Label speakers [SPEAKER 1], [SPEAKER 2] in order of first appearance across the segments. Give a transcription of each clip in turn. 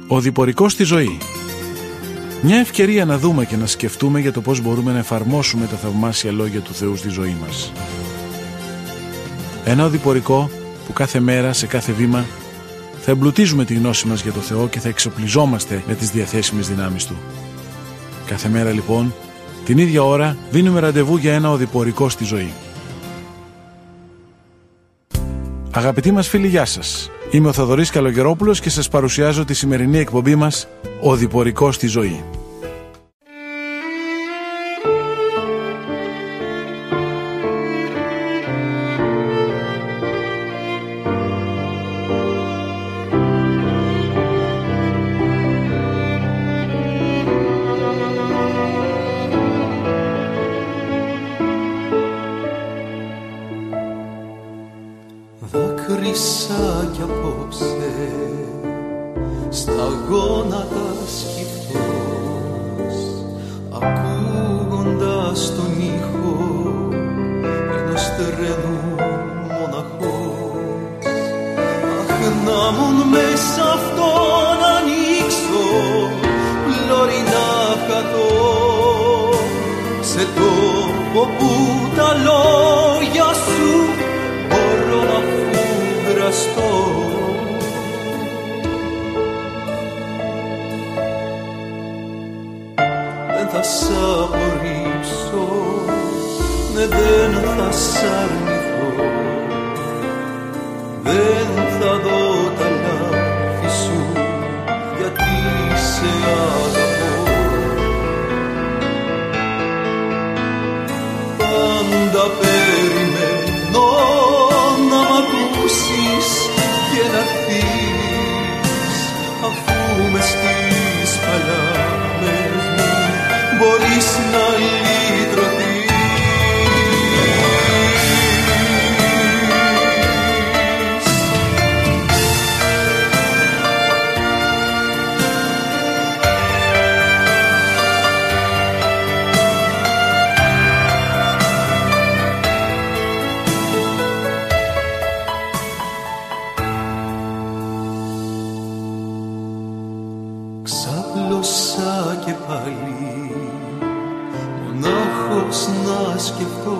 [SPEAKER 1] Ο διπορικός στη ζωή. Μια ευκαιρία να δούμε και να σκεφτούμε για το πώς μπορούμε να εφαρμόσουμε τα θαυμάσια λόγια του Θεού στη ζωή μας. Ένα οδηπορικό που κάθε μέρα, σε κάθε βήμα, θα εμπλουτίζουμε τη γνώση μας για το Θεό και θα εξοπλιζόμαστε με τις διαθέσιμες δυνάμεις Του. Κάθε μέρα λοιπόν, την ίδια ώρα, δίνουμε ραντεβού για ένα οδηπορικό στη ζωή. Αγαπητοί μας φίλοι, γεια σας. Είμαι ο Θοδωρής Καλογερόπουλος και σας παρουσιάζω τη σημερινή εκπομπή μας «Οδηπορικό στη ζωή».
[SPEAKER 2] Δάκρυσα κι απόψε στα γόνατα σκυφτός, ακούγοντας τον ήχο ενός τρένου μοναχός. Αχ, να μουν μέσα αυτό να ανοίξω πλώρη να χαθώ, σε τόπο που τα λόγια σου μπορώ να φουγκραστώ. Δεν θα σ' απορρίψω, ναι, δεν θα σ' αρνηθώ, δεν θα δω τα λάθη σου, γιατί σε αγαπώ. Πάντα περιμένω να μ' ακούσεις και να έρθεις, αφού μες στις παλάμες μου μπορείς να λυτρωθείς. Ξάπλωσα και πάλι μονάχος να σκεφτώ,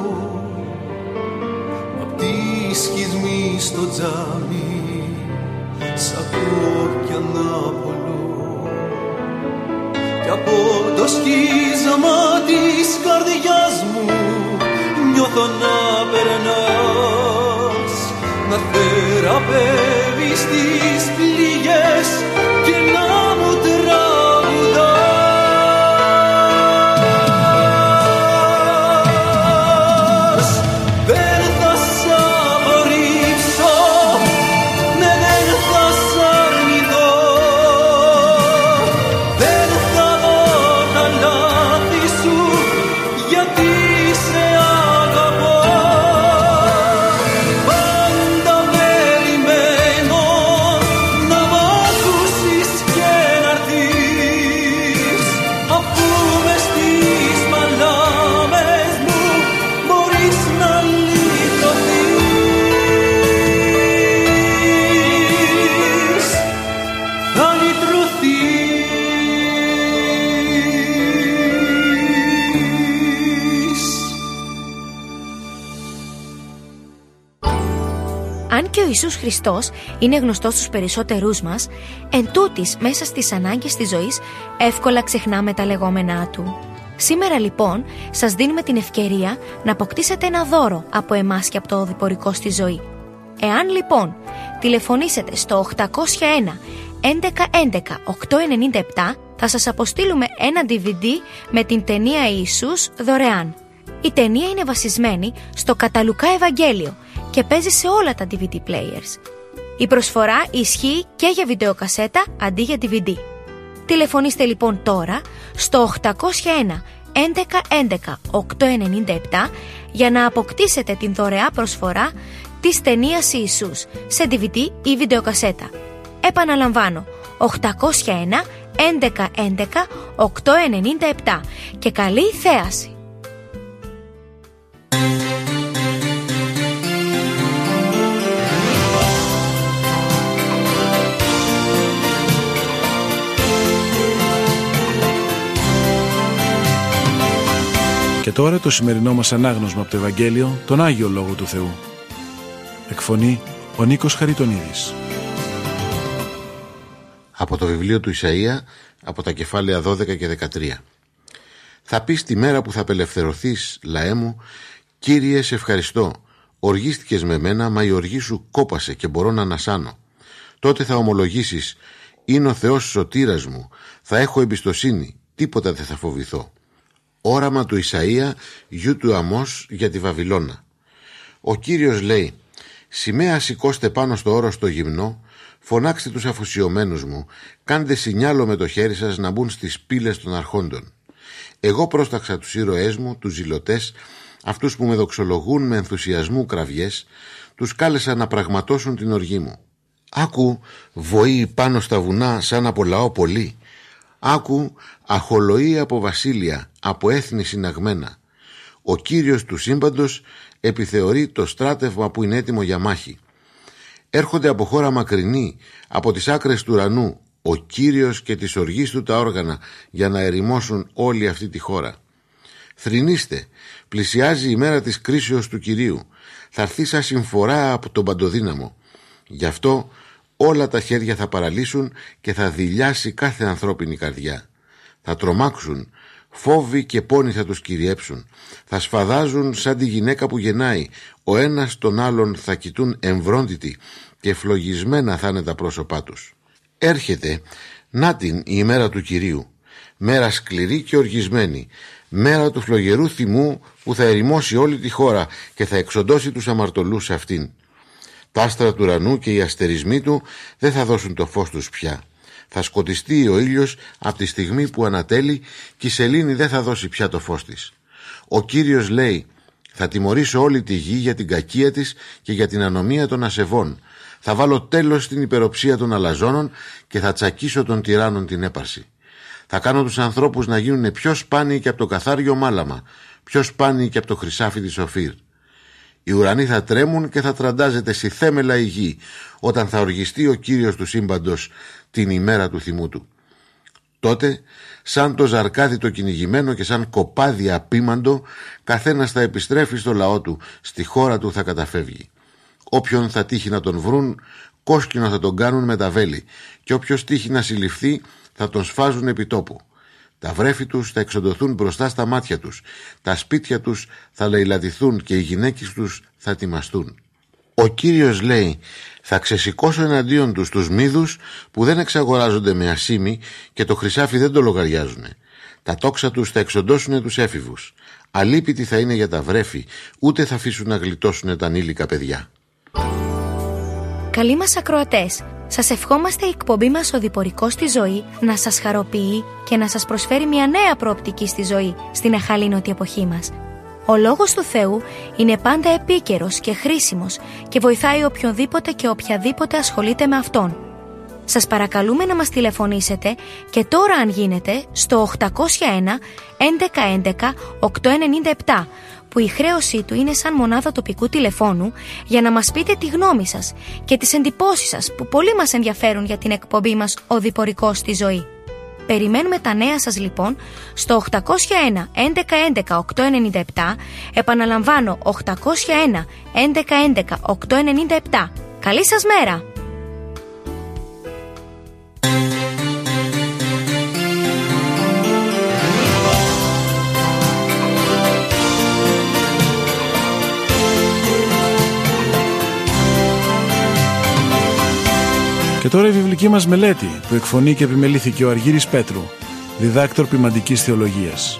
[SPEAKER 2] απ' τη σχισμή στο τζάμι σ' ακούω κι αναπολώ, κι από το σκίσμα της καρδιάς μου νιώθω να περνάς, να θεραπεύεις τις πληγές και να μου τραγουδάς. Δεν θα σ' απορρίψω, ναι, δεν θα σ' αρνηθώ, δεν θα δω τα λάθη σου, γιατί σε αγαπώ. Πάντα περιμένω να μ' ακούσεις και να έρθεις, αφού μες στις μαλάμες μου μπορείς να λυτρωθείς, θα λυτρωθείς.
[SPEAKER 3] Αν και ο Ιησούς Χριστός είναι γνωστός στους περισσότερούς μας, εν τούτης μέσα στις ανάγκες της ζωής εύκολα ξεχνάμε τα λεγόμενά Του. Σήμερα λοιπόν σας δίνουμε την ευκαιρία να αποκτήσετε ένα δώρο από εμάς και από το οδηπορικό στη ζωή. Εάν λοιπόν τηλεφωνήσετε στο 801 1111 897, θα σας αποστείλουμε ένα DVD με την ταινία Ιησούς δωρεάν. Η ταινία είναι βασισμένη στο κατά Λουκά Ευαγγέλιο και παίζει σε όλα τα DVD players. Η προσφορά ισχύει και για βιντεοκασέτα αντί για DVD. Τηλεφωνήστε λοιπόν τώρα στο 801 1111 897 για να αποκτήσετε την δωρεά προσφορά της ταινίας Ιησούς σε DVD ή βιντεοκασέτα. Επαναλαμβάνω, 801 1111 897 και καλή θέαση!
[SPEAKER 1] Και τώρα το σημερινό μας ανάγνωσμα από το Ευαγγέλιο, τον Άγιο Λόγο του Θεού. Εκφωνεί ο Νίκος Χαριτονίδης.
[SPEAKER 4] Από το βιβλίο του Ισαΐα, από τα κεφάλαια 12 και 13. Θα πεις τη μέρα που θα απελευθερωθείς, λαέ μου, Κύριε, σε ευχαριστώ. Οργίστηκες με μένα, μα η οργή σου κόπασε και μπορώ να ανασάνω. Τότε θα ομολογήσεις, είναι ο Θεός σωτήρας μου, θα έχω εμπιστοσύνη, τίποτα δεν θα φοβηθώ. Όραμα του Ισαΐα, γιου του Αμώς, για τη Βαβυλώνα. Ο Κύριος λέει, σημαία σηκώστε πάνω στο όρος το γυμνό, φωνάξτε τους αφουσιωμένους μου, κάντε σινιάλο με το χέρι σας να μπουν στις πύλες των αρχόντων. Εγώ πρόσταξα τους ήρωές μου, τους ζηλωτές, αυτούς που με δοξολογούν με ενθουσιασμού κραυγές, τους κάλεσα να πραγματώσουν την οργή μου. Άκου βοή πάνω στα βουνά σαν από λαό πολύ. Άκου αχολοή από βασίλεια, από έθνη συναγμένα. Ο Κύριος του σύμπαντος επιθεωρεί το στράτευμα που είναι έτοιμο για μάχη. Έρχονται από χώρα μακρινή, από τις άκρες του ουρανού, ο Κύριος και της οργής του τα όργανα για να ερημώσουν όλη αυτή τη χώρα. Θρηνήστε, πλησιάζει η μέρα της κρίσεως του Κυρίου. Θα έρθει σαν συμφορά από τον Παντοδύναμο. Γι' αυτό όλα τα χέρια θα παραλύσουν και θα δειλιάσει κάθε ανθρώπινη καρδιά. Θα τρομάξουν, φόβοι και πόνοι θα τους κυριέψουν. Θα σφαδάζουν σαν τη γυναίκα που γεννάει. Ο ένας τον άλλον θα κοιτούν εμβρόντιτοι και φλογισμένα θα είναι τα πρόσωπά τους. Έρχεται, να την η ημέρα του Κυρίου. Μέρα σκληρή και οργισμένη. Μέρα του φλογερού θυμού που θα ερημώσει όλη τη χώρα και θα εξοντώσει τους αμαρτωλούς σε αυτήν. Τα άστρα του ουρανού και οι αστερισμοί του δεν θα δώσουν το φως τους πια. Θα σκοτιστεί ο ήλιος από τη στιγμή που ανατέλει και η σελήνη δεν θα δώσει πια το φως της. Ο Κύριος λέει, θα τιμωρήσω όλη τη γη για την κακία της και για την ανομία των ασεβών. Θα βάλω τέλος στην υπεροψία των αλαζόνων και θα τσακίσω των τυράννων την έπαρση. Θα κάνω τους ανθρώπους να γίνουν πιο σπάνιοι και από το καθάριο μάλαμα, πιο σπάνιοι και από το χρυσάφι της Οφύρ. Οι ουρανοί θα τρέμουν και θα τραντάζεται στη θέμελα η γη, όταν θα οργιστεί ο Κύριος του σύμπαντος την ημέρα του θυμού του. Τότε, σαν το ζαρκάδι το κυνηγημένο και σαν κοπάδι απίμαντο, καθένας θα επιστρέφει στο λαό του, στη χώρα του θα καταφεύγει. Όποιον θα τύχει να τον βρουν, κόσκινο θα τον κάνουν με τα βέλη, και όποιος τύχει να συλληφθεί, θα τον σφάζουν επί τόπου. Τα βρέφη τους θα εξοντωθούν μπροστά στα μάτια τους, τα σπίτια τους θα λαιλατηθούν και οι γυναίκες τους θα τιμαστούν. Ο Κύριος λέει, θα ξεσηκώσω εναντίον τους τους μύδους που δεν εξαγοράζονται με ασήμι και το χρυσάφι δεν το λογαριάζουν. Τα τόξα τους θα εξοντώσουν τους έφηβους. Αλίπητοι θα είναι για τα βρέφη, ούτε θα αφήσουν να γλιτώσουν τα ανήλικα παιδιά.
[SPEAKER 3] Καλοί μας ακροατές, σας ευχόμαστε η εκπομπή μας «Ο Διπορικός στη ζωή» να σας χαροποιεί και να σας προσφέρει μια νέα προοπτική στη ζωή στην εχαλήνωτη εποχή μας. Ο Λόγος του Θεού είναι πάντα επίκαιρος και χρήσιμος και βοηθάει οποιονδήποτε και οποιαδήποτε ασχολείται με Αυτόν. Σας παρακαλούμε να μας τηλεφωνήσετε και τώρα αν γίνεται στο 801 1111 897 που η χρέωσή του είναι σαν μονάδα τοπικού τηλεφώνου για να μας πείτε τη γνώμη σας και τις εντυπώσεις σας που πολύ μας ενδιαφέρουν για την εκπομπή μας «Ο Διπορικός στη ζωή». Περιμένουμε τα νέα σας λοιπόν στο 801 1111 897, επαναλαμβάνω 801 1111 897. Καλή σας μέρα!
[SPEAKER 1] Και τώρα η βιβλική μας μελέτη που εκφωνεί και επιμελήθηκε ο Αργύρης Πέτρου, διδάκτορ ποιμαντικής θεολογίας.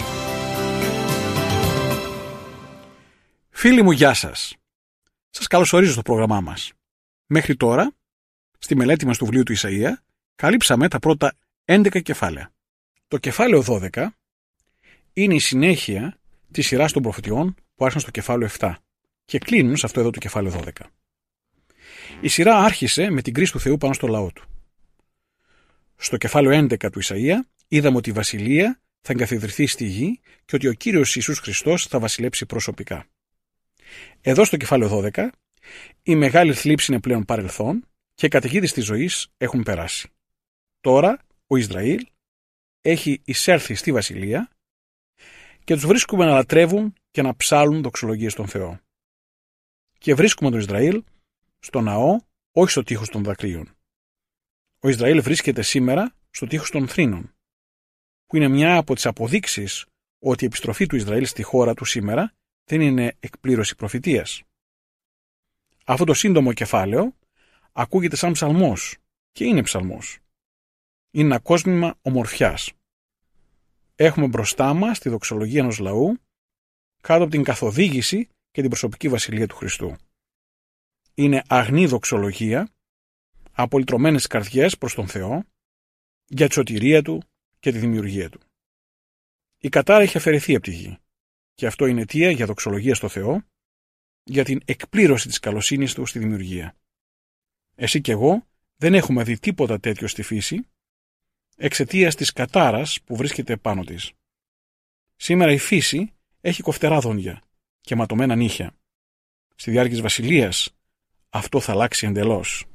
[SPEAKER 5] Φίλοι μου, γεια σας. Σας καλωσορίζω στο πρόγραμμά μας. Μέχρι τώρα, στη μελέτη μας του βιβλίου του Ισαΐα, καλύψαμε τα πρώτα 11 κεφάλαια. Το κεφάλαιο 12 είναι η συνέχεια της σειράς των προφητιών που άρχισαν στο κεφάλαιο 7 και κλείνουν σε αυτό εδώ το κεφάλαιο 12. Η σειρά άρχισε με την κρίση του Θεού πάνω στο λαό του. Στο κεφάλαιο 11 του Ισαΐα είδαμε ότι η βασιλεία θα εγκαθιδρυθεί στη γη και ότι ο Κύριος Ιησούς Χριστός θα βασιλέψει προσωπικά. Εδώ στο κεφάλαιο 12 η μεγάλη θλίψη είναι πλέον παρελθόν και οι καταιγίδες της ζωής έχουν περάσει. Τώρα ο Ισραήλ έχει εισέλθει στη βασιλεία και τους βρίσκουμε να λατρεύουν και να ψάλουν δοξολογίες στον Θεό. Και βρίσκουμε τον Ισραήλ στο ναό, όχι στο τείχος των δακρύων. Ο Ισραήλ βρίσκεται σήμερα στο τείχος των θρήνων, που είναι μια από τις αποδείξεις ότι η επιστροφή του Ισραήλ στη χώρα του σήμερα δεν είναι εκπλήρωση προφητείας. Αυτό το σύντομο κεφάλαιο ακούγεται σαν ψαλμός και είναι ψαλμός. Είναι ένα κόσμημα ομορφιάς. Έχουμε μπροστά μας τη δοξολογία ενός λαού κάτω από την καθοδήγηση και την προσωπική βασιλεία του Χριστού. Είναι αγνή δοξολογία από λυτρωμένες καρδιές προς τον Θεό για τη σωτηρία Του και τη δημιουργία Του. Η κατάρα έχει αφαιρεθεί από τη γη και αυτό είναι αιτία για δοξολογία στο Θεό για την εκπλήρωση της καλοσύνης Του στη δημιουργία. Εσύ και εγώ δεν έχουμε δει τίποτα τέτοιο στη φύση εξαιτίας της κατάρας που βρίσκεται πάνω της. Σήμερα η φύση έχει κοφτερά δόντια και ματωμένα νύχια. Στη διάρκεια της βασιλείας αυτό θα αλλάξει εντελώς.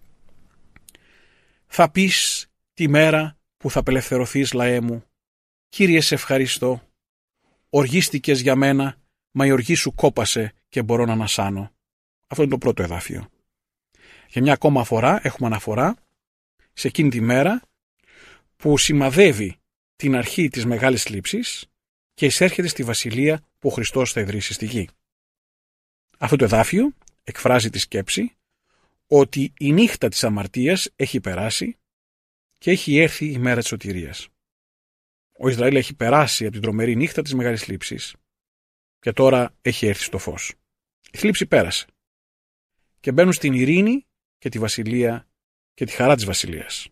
[SPEAKER 5] Θα πεις τη μέρα που θα απελευθερωθείς, λαέ μου, Κύριε σε ευχαριστώ, οργίστηκες για μένα, μα η οργή σου κόπασε και μπορώ να ανασάνω. Αυτό είναι το πρώτο εδάφιο. Για μια ακόμα φορά έχουμε αναφορά σε εκείνη τη μέρα που σημαδεύει την αρχή της μεγάλης θλίψης και εισέρχεται στη βασιλεία που ο Χριστός θα ιδρύσει στη γη. Αυτό το εδάφιο εκφράζει τη σκέψη ότι η νύχτα της αμαρτίας έχει περάσει και έχει έρθει η μέρα της σωτηρίας. Ο Ισραήλ έχει περάσει από την τρομερή νύχτα της μεγάλης θλίψης και τώρα έχει έρθει στο φως. Η θλίψη πέρασε και μπαίνουν στην ειρήνη και τη βασιλεία και τη χαρά της βασιλείας.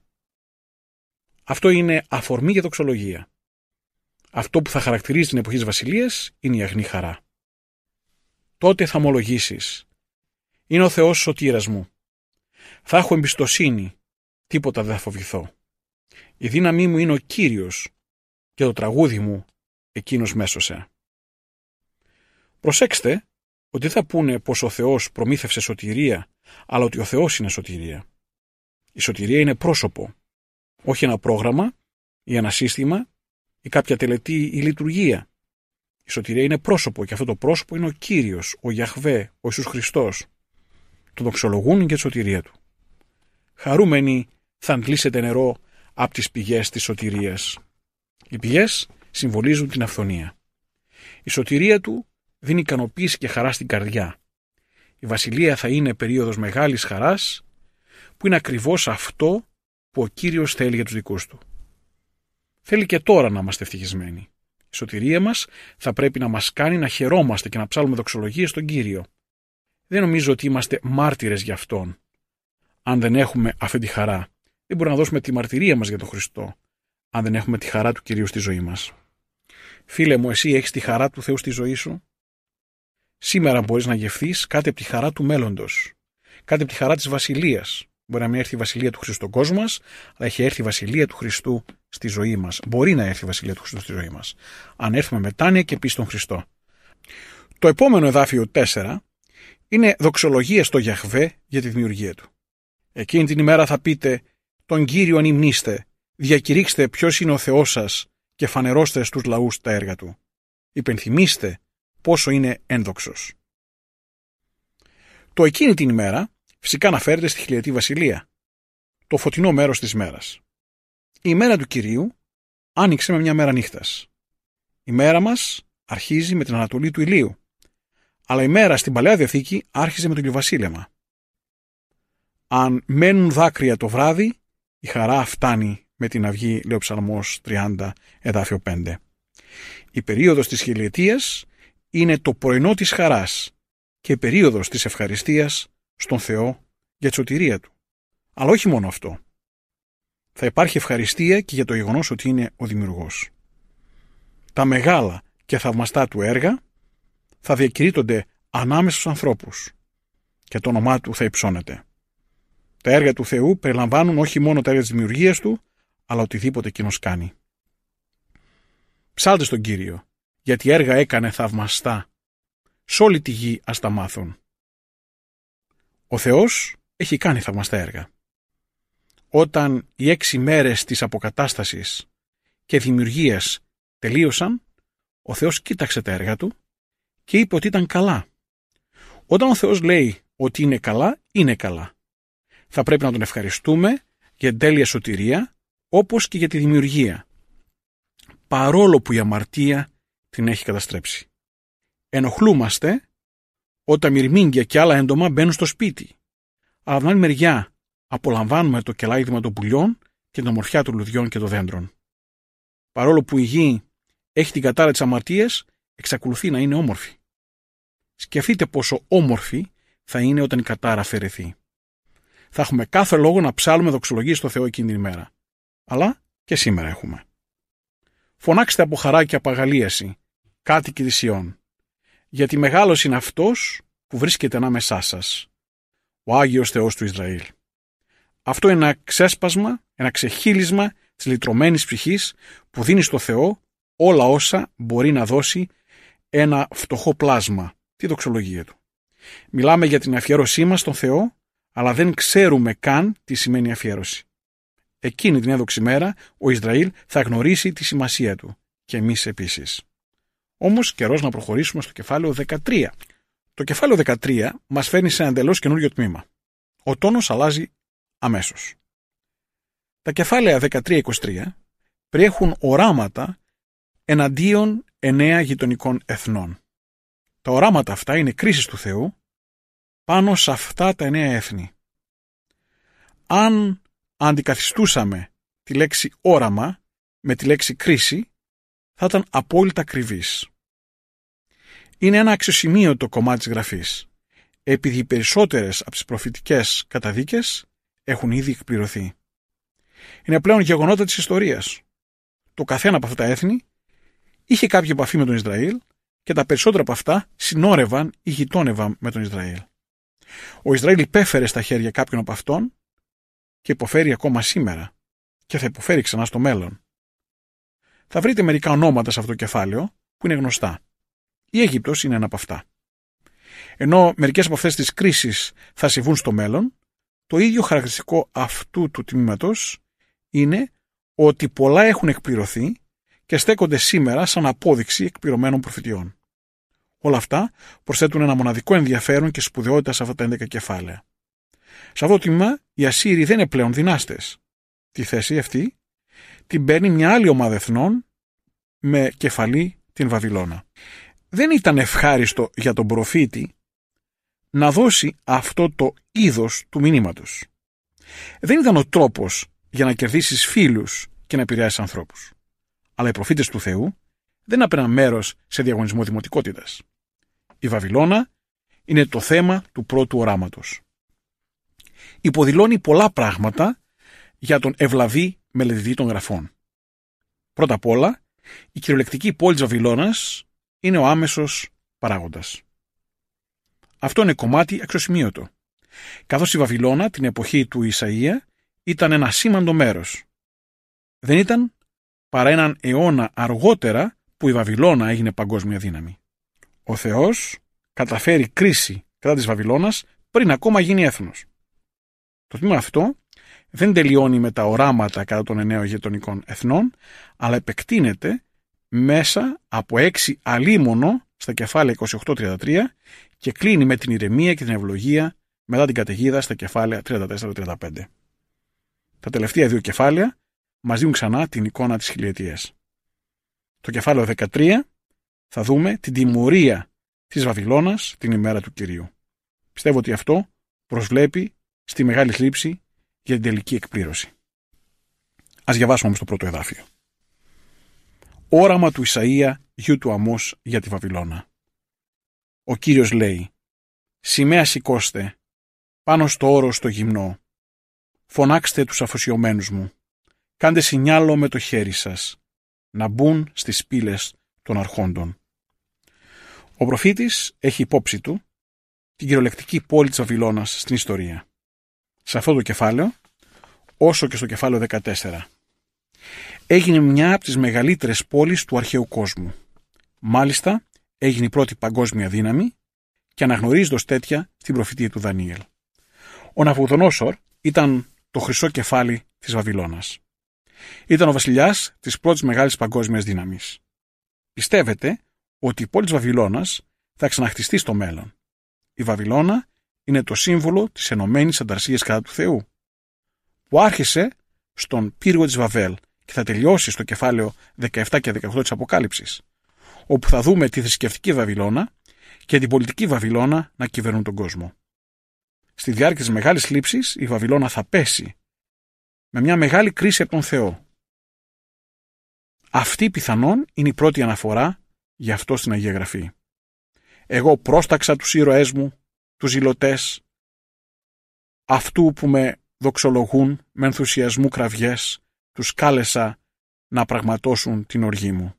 [SPEAKER 5] Αυτό είναι αφορμή για δοξολογία. Αυτό που θα χαρακτηρίζει την εποχή της βασιλείας είναι η αγνή χαρά. Τότε θα ομολογήσεις, είναι ο Θεός σωτήρας μου. Θα έχω εμπιστοσύνη, τίποτα δεν θα φοβηθώ. Η δύναμή μου είναι ο Κύριος και το τραγούδι μου εκείνος μέσωσε. Προσέξτε ότι δεν θα πούνε πως ο Θεός προμήθευσε σωτηρία, αλλά ότι ο Θεός είναι σωτηρία. Η σωτηρία είναι πρόσωπο, όχι ένα πρόγραμμα ή ένα σύστημα ή κάποια τελετή ή λειτουργία. Η σωτηρία είναι πρόσωπο και αυτό το πρόσωπο είναι ο Κύριος, ο Γιαχβέ, ο Ιησούς Χριστός. Το δοξολογούν για τη σωτηρία Του. Χαρούμενοι θα αντλήσετε νερό από τις πηγές της σωτηρίας. Οι πηγές συμβολίζουν την αυθονία. Η σωτηρία Του δίνει ικανοποίηση και χαρά στην καρδιά. Η βασιλεία θα είναι περίοδος μεγάλης χαράς που είναι ακριβώς αυτό που ο Κύριος θέλει για τους δικούς Του. Θέλει και τώρα να είμαστε ευτυχισμένοι. Η σωτηρία μας θα πρέπει να μας κάνει να χαιρόμαστε και να ψάλουμε δοξολογίες στον Κύριο. Δεν νομίζω ότι είμαστε μάρτυρες για Αυτόν. Αν δεν έχουμε αυτή τη χαρά, δεν μπορούμε να δώσουμε τη μαρτυρία μας για τον Χριστό, αν δεν έχουμε τη χαρά του Κυρίου στη ζωή μας. Φίλε μου, εσύ έχεις τη χαρά του Θεού στη ζωή σου? Σήμερα μπορείς να γευθείς κάτι από τη χαρά του μέλλοντος, κάτι από τη χαρά της βασιλείας. Μπορεί να μην έρθει η βασιλεία του Χριστού στον κόσμο μας, αλλά έχει έρθει η βασιλεία του Χριστού στη ζωή μας. Μπορεί να έρθει η βασιλεία του Χριστού στη ζωή μας, αν έρθουμε μετάνοια και πίστη στον Χριστό. Το επόμενο εδάφιο 4 είναι δοξολογία στο Γιαχβέ για τη δημιουργία Του. Εκείνη την ημέρα θα πείτε, τον Κύριο ανυμνήστε, διακηρύξτε ποιος είναι ο Θεός σας και φανερώστε στους λαούς τα έργα Του. Υπενθυμίστε πόσο είναι ένδοξος. Το εκείνη την ημέρα φυσικά αναφέρεται στη χιλιετή βασιλεία, το φωτεινό μέρος της μέρας. Η ημέρα του Κυρίου άνοιξε με μια μέρα νύχτας. Η μέρα μας αρχίζει με την ανατολή του ηλίου, αλλά η μέρα στην Παλαιά Διαθήκη άρχιζε με το ηλιοβασίλεμα. Αν μένουν δάκρυα το βράδυ, η χαρά φτάνει με την αυγή, λέει ο Ψαλμός 30, εδάφιο 5. Η περίοδος της χιλιετίας είναι το πρωινό της χαράς και η περίοδος της ευχαριστίας στον Θεό για τη σωτηρία Του. Αλλά όχι μόνο αυτό. Θα υπάρχει ευχαριστία και για το γεγονός ότι είναι ο Δημιουργός. Τα μεγάλα και θαυμαστά Του έργα θα διακηρύττονται ανάμεσα στους ανθρώπους και το όνομά Του θα υψώνεται. Τα έργα του Θεού περιλαμβάνουν όχι μόνο τα έργα της δημιουργίας Του, αλλά οτιδήποτε Εκείνος κάνει. Ψάλτε στον Κύριο, γιατί έργα έκανε θαυμαστά. Σ' όλη τη γη ας τα μάθουν. Ο Θεός έχει κάνει θαυμαστά έργα. Όταν οι 6 μέρες της αποκατάστασης και δημιουργίας τελείωσαν, Ο Θεός κοίταξε τα έργα του και είπε ότι ήταν καλά. Όταν ο Θεός λέει ότι είναι καλά, είναι καλά. Θα πρέπει να τον ευχαριστούμε για την τέλεια σωτηρία, όπως και για τη δημιουργία, παρόλο που η αμαρτία την έχει καταστρέψει. Ενοχλούμαστε όταν μυρμήγκια και άλλα έντομα μπαίνουν στο σπίτι. Αλλά από την άλλη μεριά απολαμβάνουμε το κελάιδημα των πουλιών και την ομορφιά των λουδιών και των δέντρων. Παρόλο που η γη έχει την κατάρα της αμαρτίας, εξακολουθεί να είναι όμορφη. Σκεφτείτε πόσο όμορφη θα είναι όταν η κατάρα αφαιρεθεί. Θα έχουμε κάθε λόγο να ψάλουμε δοξολογίες στο Θεό εκείνη την ημέρα. Αλλά και σήμερα έχουμε. Φωνάξτε από χαρά και απαγαλίαση, κάτοικοι της Σιών, γιατί μεγάλος είναι αυτός που βρίσκεται ανάμεσά σας, ο Άγιος Θεός του Ισραήλ. Αυτό είναι ένα ξέσπασμα, ένα ξεχύλισμα της λυτρωμένης ψυχής που δίνει στο Θεό όλα όσα μπορεί να δώσει ένα φτωχό πλάσμα, τη δοξολογία του. Μιλάμε για την αφιέρωσή μας στον Θεό, αλλά δεν ξέρουμε καν τι σημαίνει αφιέρωση. Εκείνη την έδοξη μέρα ο Ισραήλ θα γνωρίσει τη σημασία του και εμείς επίσης. Όμως καιρός να προχωρήσουμε στο κεφάλαιο 13. Το κεφάλαιο 13 μας φέρνει σε ένα εντελώς καινούριο τμήμα. Ο τόνος αλλάζει αμέσως. Τα κεφάλαια 13-23 περιέχουν οράματα εναντίον 9 γειτονικών εθνών. Τα οράματα αυτά είναι κρίσεις του Θεού πάνω σε αυτά τα 9 έθνη. Αν αντικαθιστούσαμε τη λέξη όραμα με τη λέξη κρίση, θα ήταν απόλυτα ακριβής. Είναι ένα αξιοσημείωτο κομμάτι της γραφής, επειδή οι περισσότερες από τις προφητικές καταδίκες έχουν ήδη εκπληρωθεί. Είναι πλέον γεγονότα της ιστορίας. Το καθένα από αυτά τα έθνη είχε κάποια επαφή με τον Ισραήλ και τα περισσότερα από αυτά συνόρευαν ή γειτόνευαν με τον Ισραήλ. Ο Ισραήλ υπέφερε στα χέρια κάποιων από αυτών και υποφέρει ακόμα σήμερα και θα υποφέρει ξανά στο μέλλον. Θα βρείτε μερικά ονόματα σε αυτό το κεφάλαιο που είναι γνωστά. Η Αίγυπτος είναι ένα από αυτά. Ενώ μερικές από αυτές τις κρίσεις θα συμβούν στο μέλλον, το ίδιο χαρακτηριστικό αυτού του τμήματος είναι ότι πολλά έχουν εκπληρωθεί και στέκονται σήμερα σαν απόδειξη εκπληρωμένων προφητιών. Όλα αυτά προσθέτουν ένα μοναδικό ενδιαφέρον και σπουδαιότητα σε αυτά τα 11 κεφάλαια. Σε αυτό το τμήμα οι Ασσύριοι δεν είναι πλέον δυνάστες. Τη θέση αυτή την παίρνει μια άλλη ομάδα εθνών με κεφαλή την Βαβυλώνα. Δεν ήταν ευχάριστο για τον προφήτη να δώσει αυτό το είδος του μηνύματος. Δεν ήταν ο τρόπος για να κερδίσεις φίλους και να επηρεάσεις ανθρώπους. Αλλά οι προφήτες του Θεού δεν έπαιρναν μέρος σε διαγωνισμό δημοτικότητας. Η Βαβυλώνα είναι το θέμα του πρώτου οράματος. Υποδηλώνει πολλά πράγματα για τον ευλαβή μελετητή των γραφών. Πρώτα απ' όλα, η κυριολεκτική πόλη της Βαβυλώνας είναι ο άμεσος παράγοντας. Αυτό είναι κομμάτι αξιοσημείωτο. Καθώς η Βαβυλώνα την εποχή του Ισαΐα ήταν ένα σήμαντο μέρος. Δεν ήταν παρά έναν αιώνα αργότερα που η Βαβυλώνα έγινε παγκόσμια δύναμη. Ο Θεός καταφέρει κρίση κατά της Βαβυλώνας πριν ακόμα γίνει έθνος. Το τμήμα αυτό δεν τελειώνει με τα οράματα κατά των 9 γειτονικών εθνών, αλλά επεκτείνεται μέσα από 6 αλίμονο στα κεφάλαια 28-33 και κλείνει με την ηρεμία και την ευλογία μετά την καταιγίδα στα κεφάλαια 34-35. Τα τελευταία 2 κεφάλαια μας δίνουν ξανά την εικόνα της χιλιετίας. Το κεφάλαιο 13 θα δούμε την τιμωρία της Βαβυλώνας την ημέρα του Κυρίου. Πιστεύω ότι αυτό προσβλέπει στη μεγάλη θλίψη για την τελική εκπλήρωση. Ας διαβάσουμε όμως το πρώτο εδάφιο. Όραμα του Ισαΐα γιου του Αμώς για τη Βαβυλώνα. Ο Κύριος λέει: «Σημαία σηκώστε πάνω στο όρος το γυμνό. Φωνάξτε τους αφοσιωμένους μου. Κάντε σινιάλο με το χέρι σας, να μπουν στις πύλες των αρχόντων». Ο προφήτης έχει υπόψη του την κυριολεκτική πόλη της Βαβυλώνας στην ιστορία. Σε αυτό το κεφάλαιο, όσο και στο κεφάλαιο 14, έγινε μια από τις μεγαλύτερες πόλεις του αρχαίου κόσμου. Μάλιστα, έγινε η πρώτη παγκόσμια δύναμη και αναγνωρίζεται ως τέτοια στην προφητεία του Δανιήλ. Ο Ναβουχοδονόσορ ήταν το χρυσό κεφάλι της Βαβυλώνας. Ήταν ο βασιλιάς της πρώτης μεγάλης παγκόσμιας δύναμης. Πιστεύετε ότι η πόλη της Βαβυλώνας θα ξαναχτιστεί στο μέλλον. Η Βαβυλώνα είναι το σύμβολο της ενωμένης ανταρσίας κατά του Θεού, που άρχισε στον πύργο της Βαβέλ και θα τελειώσει στο κεφάλαιο 17 και 18 της Αποκάλυψης, όπου θα δούμε τη θρησκευτική Βαβυλώνα και την πολιτική Βαβυλώνα να κυβερνούν τον κόσμο. Στη διάρκεια της μεγάλης θλίψης η Βαβυλώνα θα πέσει με μια μεγάλη κρίση από τον Θεό. Αυτή πιθανόν είναι η πρώτη αναφορά γι' αυτό στην Αγία Γραφή. Εγώ πρόσταξα τους ήρωές μου, τους ζηλωτές, αυτού που με δοξολογούν με ενθουσιασμού κραυγές, τους κάλεσα να πραγματώσουν την οργή μου.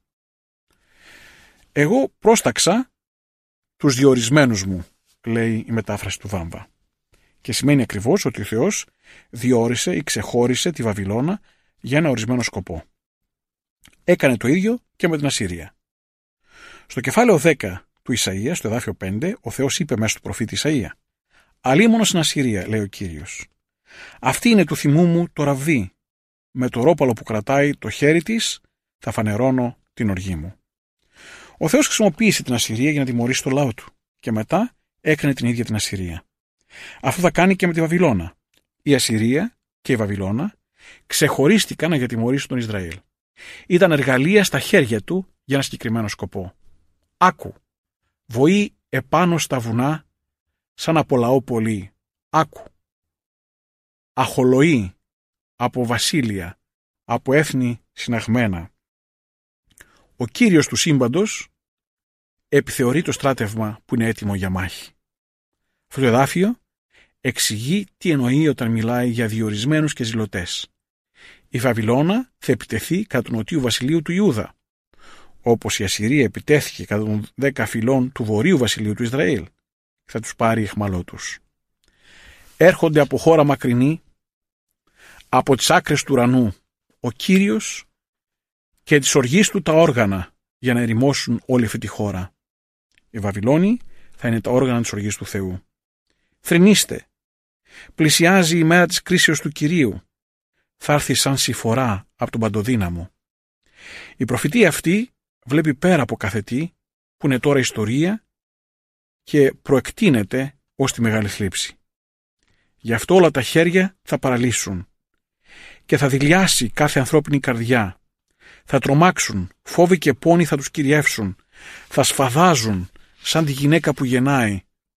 [SPEAKER 5] Εγώ πρόσταξα τους διορισμένους μου, λέει η μετάφραση του Βάμβα. Και σημαίνει ακριβώς ότι ο Θεός διόρισε ή ξεχώρισε τη Βαβυλώνα για ένα ορισμένο σκοπό. Έκανε το ίδιο και με την Ασσυρία. Στο κεφάλαιο 10 του Ισαΐα, στο εδάφιο 5, ο Θεός είπε μέσω του προφήτη Ισαΐα: «Αλίμονο στην Ασσυρία», λέει ο Κύριος. «Αυτή είναι του θυμού μου το ραβδί. Με το ρόπαλο που κρατάει το χέρι της θα φανερώνω την οργή μου». Ο Θεός χρησιμοποίησε την Ασσυρία για να τιμωρήσει το λαό του και μετά έκανε την ίδια την Ασσυρία. Αυτό θα κάνει και με τη Βαβυλώνα. Η Ασσυρία και η Βαβυλώνα ξεχωρίστηκαν για να τιμωρήσουν τον Ισραήλ. Ήταν εργαλεία στα χέρια του για ένα συγκεκριμένο σκοπό. Άκου, βοή επάνω στα βουνά σαν από λαό πολύ. Άκου, αχολοή από βασίλεια, από έθνη συναγμένα. Ο Κύριος του σύμπαντος επιθεωρεί το στράτευμα που είναι έτοιμο για μάχη. Αυτό το εδάφιο εξηγεί τι εννοεί όταν μιλάει για διορισμένους και ζηλωτές. Η Βαβυλώνα θα επιτεθεί κατά του νοτίου βασιλείου του Ιούδα, όπως η Ασσυρία επιτέθηκε κατά των 10 φυλών του βορείου βασιλείου του Ισραήλ. Θα τους πάρει αιχμαλό τους. Έρχονται από χώρα μακρινή, από τις άκρες του ουρανού, ο Κύριος και της οργής του τα όργανα για να ερημώσουν όλη αυτή τη χώρα. Η Βαβυλώνη θα είναι τα όργανα της οργής του Θεού. Θρηνήστε, πλησιάζει η μέρα της κρίσεως του Κυρίου. Θα έρθει σαν συμφορά από τον Παντοδύναμο. Η προφητεία αυτή βλέπει πέρα από κάθε τι που είναι τώρα ιστορία και προεκτείνεται ως τη μεγάλη θλίψη. Γι' αυτό όλα τα χέρια θα παραλύσουν και θα δειλιάσει κάθε ανθρώπινη καρδιά. Θα τρομάξουν, φόβοι και πόνοι θα τους κυριεύσουν, θα σφαδάζουν σαν τη γυναίκα που γεννάει.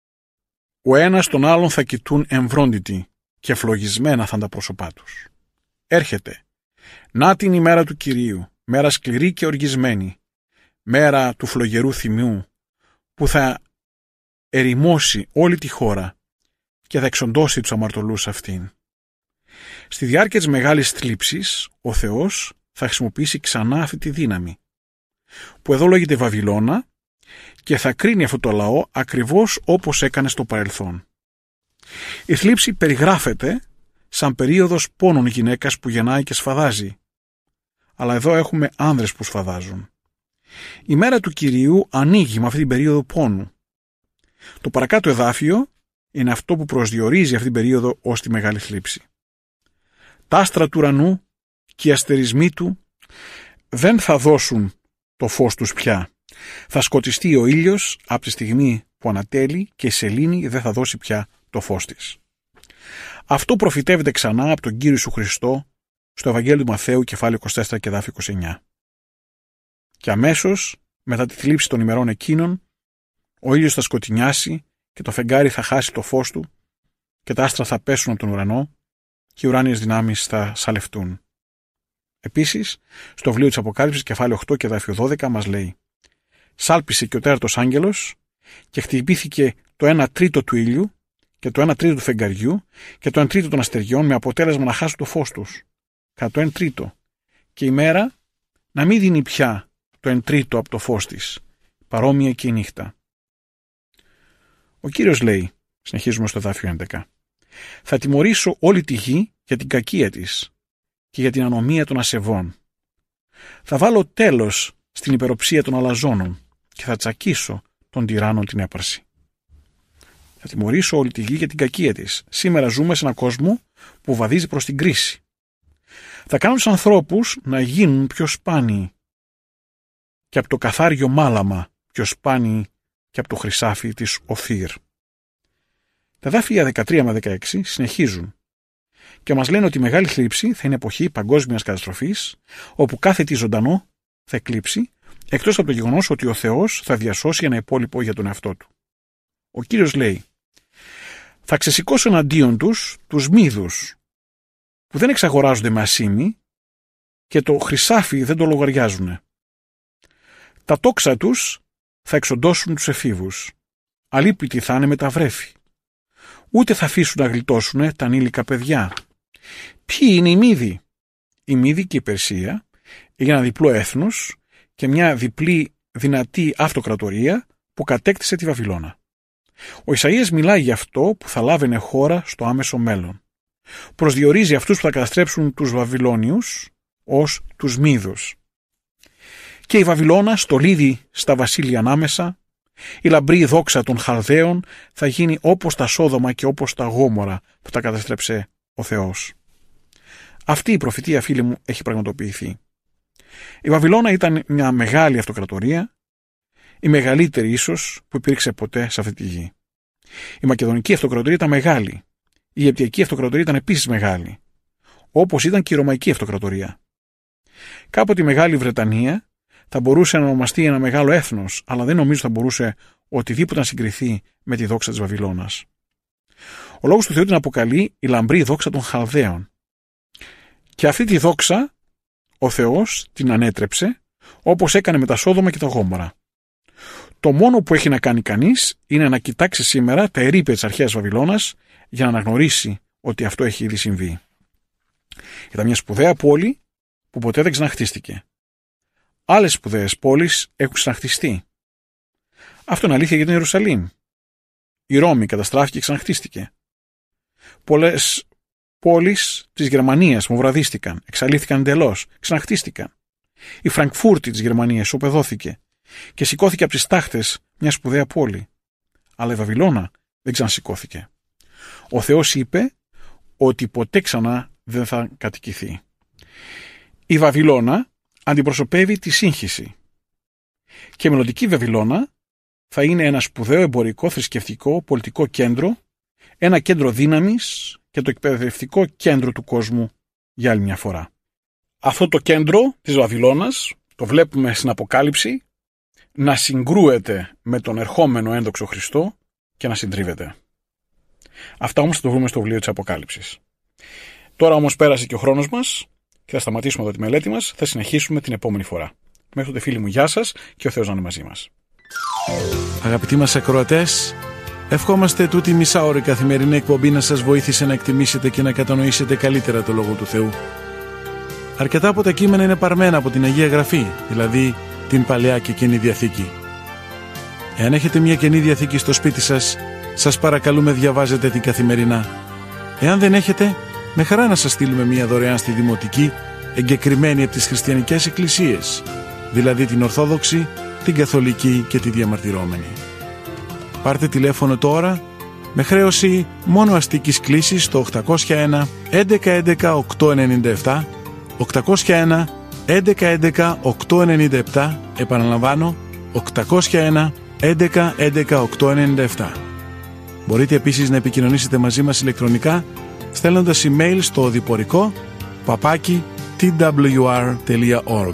[SPEAKER 5] Ο ένας τον άλλον θα κοιτούν εμβρόντιτοι και φλογισμένα θα είναι τα πρόσωπά τους. Έρχεται. Να την ημέρα του Κυρίου, μέρα σκληρή και οργισμένη, μέρα του φλογερού θυμιού, που θα ερημώσει όλη τη χώρα και θα εξοντώσει τους αμαρτωλούς αυτήν. Στη διάρκεια της μεγάλης θλίψης, ο Θεός θα χρησιμοποιήσει ξανά αυτή τη δύναμη, που εδώ λέγεται Βαβυλώνα, και θα κρίνει αυτό το λαό ακριβώς όπως έκανε στο παρελθόν. Η θλίψη περιγράφεται σαν περίοδος πόνων γυναίκας που γεννάει και σφαδάζει. Αλλά εδώ έχουμε άνδρες που σφαδάζουν. Η μέρα του Κυρίου ανοίγει με αυτή την περίοδο πόνου. Το παρακάτω εδάφιο είναι αυτό που προσδιορίζει αυτή την περίοδο ως τη μεγάλη θλίψη. Τα άστρα του ουρανού και οι αστερισμοί του δεν θα δώσουν το φως τους πια. Θα σκοτιστεί ο ήλιος από τη στιγμή που ανατέλει και η σελήνη δεν θα δώσει πια το φως της. Αυτό προφητεύεται ξανά από τον Κύριο Ιησού Χριστό στο Ευαγγέλιο του Μαθαίου κεφάλαιο 24 και εδάφιο 29. Και αμέσως μετά τη θλίψη των ημερών εκείνων ο ήλιος θα σκοτεινιάσει και το φεγγάρι θα χάσει το φως του και τα άστρα θα πέσουν από τον ουρανό και οι ουράνιες δυνάμεις θα σαλευτούν. Επίσης, στο βιβλίο της Αποκάλυψης κεφάλαιο 8 και εδάφιο 12 μας λέει: «Σάλπισε και ο τέρατος άγγελος και χτυπήθηκε το 1/3 του ήλιου και το 1/3 του φεγγαριού και το 1/3 των αστεριών με αποτέλεσμα να χάσουν το φως τους, κατά το 1/3, και η μέρα να μην δίνει πια το 1/3 από το φως της, παρόμοια και η νύχτα». Ο Κύριος λέει, συνεχίζουμε στο εδάφιο 11, «Θα τιμωρήσω όλη τη γη για την κακία της και για την ανομία των ασεβών. Θα βάλω τέλος στην υπεροψία των αλαζόνων και θα τσακίσω των τυράννων την έπαρση». Θα τιμωρήσω όλη τη γη για την κακία της. Σήμερα ζούμε σε έναν κόσμο που βαδίζει προς την κρίση. Θα κάνω τους ανθρώπους να γίνουν πιο σπάνιοι και από το καθάριο μάλαμα πιο σπάνιοι και από το χρυσάφι της Οθύρ. Τα δάφια 13 με 16 συνεχίζουν και μας λένε ότι η μεγάλη θλίψη θα είναι εποχή παγκόσμιας καταστροφής, όπου κάθε τι ζωντανό θα εκλείψει, εκτός από το γεγονός ότι ο Θεός θα διασώσει ένα υπόλοιπο για τον εαυτό του. Ο Κύριος λέει: θα ξεσηκώσω εναντίον τους μύδους, που δεν εξαγοράζονται με ασήμι και το χρυσάφι δεν το λογαριάζουν. Τα τόξα τους θα εξοντώσουν τους εφήβους. Αλίπητοι θα είναι με τα βρέφη. Ούτε θα αφήσουν να γλιτώσουν τα ανήλικα παιδιά. Ποιοι είναι οι Μύδοι? Η Μύδη και η Περσία για ένα διπλό έθνος και μια διπλή δυνατή αυτοκρατορία που κατέκτησε τη Βαβυλώνα. Ο Ισαΐας μιλάει για αυτό που θα λάβαινε χώρα στο άμεσο μέλλον. Προσδιορίζει αυτούς που θα καταστρέψουν τους Βαβυλώνιους ως τους Μύδους. Και η Βαβυλώνα στολίδι στα βασίλεια ανάμεσα, η λαμπρή δόξα των Χαλδαίων θα γίνει όπως τα Σόδομα και όπως τα Γόμορα που τα καταστρέψε ο Θεός. Αυτή η προφητεία, φίλοι μου, έχει πραγματοποιηθεί. Η Βαβυλώνα ήταν μια μεγάλη αυτοκρατορία, η μεγαλύτερη ίσως που υπήρξε ποτέ σε αυτή τη γη. Η Μακεδονική αυτοκρατορία ήταν μεγάλη, η Αιγυπτιακή αυτοκρατορία ήταν επίσης μεγάλη, όπως ήταν και η Ρωμαϊκή αυτοκρατορία. Κάποτε η Μεγάλη Βρετανία θα μπορούσε να ονομαστεί ένα μεγάλο έθνος, αλλά δεν νομίζω θα μπορούσε οτιδήποτε να συγκριθεί με τη δόξα της Βαβυλώνας. Ο λόγος του Θεού την αποκαλεί η λαμπρή δόξα των Χαλδαίων. Και αυτή τη δόξα ο Θεός την ανέτρεψε, όπως έκανε με τα Σόδομα και τα Γόμορα. Το μόνο που έχει να κάνει κανείς είναι να κοιτάξει σήμερα τα ερείπια της αρχαίας Βαβυλώνας για να αναγνωρίσει ότι αυτό έχει ήδη συμβεί. Ήταν μια σπουδαία πόλη που ποτέ δεν ξαναχτίστηκε. Άλλες σπουδαίες πόλεις έχουν ξαναχτιστεί. Αυτό είναι αλήθεια για την Ιερουσαλήμ. Η Ρώμη καταστράφηκε και ξαναχτίστηκε. Πολλές πόλεις της Γερμανίας μοβραδίστηκαν, εξαλείφθηκαν εντελώς, ξαναχτίστηκαν. Η Φραγκφούρτη της Γερμανίας οπεδώθηκε και σηκώθηκε από τις τάχτες μια σπουδαία πόλη. Αλλά η Βαβυλώνα δεν ξανασηκώθηκε. Ο Θεός είπε ότι ποτέ ξανά δεν θα κατοικηθεί. Η Βαβυλώνα αντιπροσωπεύει τη σύγχυση. Και η μελλοντική Βαβυλώνα θα είναι ένα σπουδαίο εμπορικό, θρησκευτικό, πολιτικό κέντρο, ένα κέντρο δύναμης και το εκπαιδευτικό κέντρο του κόσμου για άλλη μια φορά. Αυτό το κέντρο της Βαβυλώνας το βλέπουμε στην Αποκάλυψη να συγκρούεται με τον ερχόμενο ένδοξο Χριστό και να συντρίβεται. Αυτά όμως θα το βρούμε στο βιβλίο της Αποκάλυψης. Τώρα όμως πέρασε και ο χρόνος μας και θα σταματήσουμε εδώ τη μελέτη μας. Θα συνεχίσουμε την επόμενη φορά. Μέχρι τότε, φίλοι μου, γεια σας και ο Θεός να είναι μαζί μας.
[SPEAKER 1] Αγαπητοί μας ακροατές, ευχόμαστε τούτη μισάωρη καθημερινή εκπομπή να σας βοήθησε να εκτιμήσετε και να κατανοήσετε καλύτερα το Λόγο του Θεού. Αρκετά από τα κείμενα είναι παρμένα από την Αγία Γραφή, δηλαδή την Παλαιά και Καινή Διαθήκη. Εάν έχετε μια Καινή Διαθήκη στο σπίτι σας, σας παρακαλούμε διαβάζετε την καθημερινά. Εάν δεν έχετε, με χαρά να σας στείλουμε μια δωρεάν στη Δημοτική, εγκεκριμένη από τις χριστιανικές εκκλησίες, δηλαδή την Ορθόδοξη, την Καθολική και τη Διαμαρτυρόμενη. Πάρτε τηλέφωνο τώρα με χρέωση μόνο αστικής κλήσης στο 801 1111 897, 801 1111 897, επαναλαμβάνω 801 1111 897. Μπορείτε επίσης να επικοινωνήσετε μαζί μας ηλεκτρονικά στέλνοντας email στο οδηπορικό @twr.org.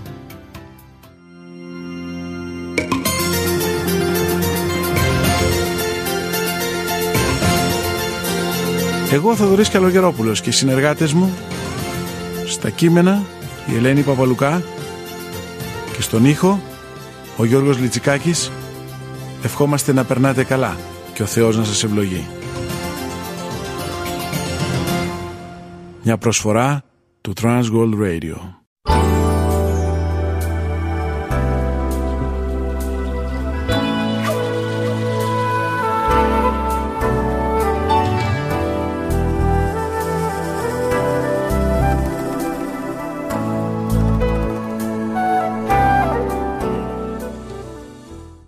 [SPEAKER 1] Εγώ, Θοδωρής Καλογερόπουλος, και οι συνεργάτες μου στα κείμενα η Ελένη Παπαλουκά και στον ήχο ο Γιώργος Λιτσικάκης, ευχόμαστε να περνάτε καλά και ο Θεός να σας ευλογεί. Μια προσφορά του Transworld Radio.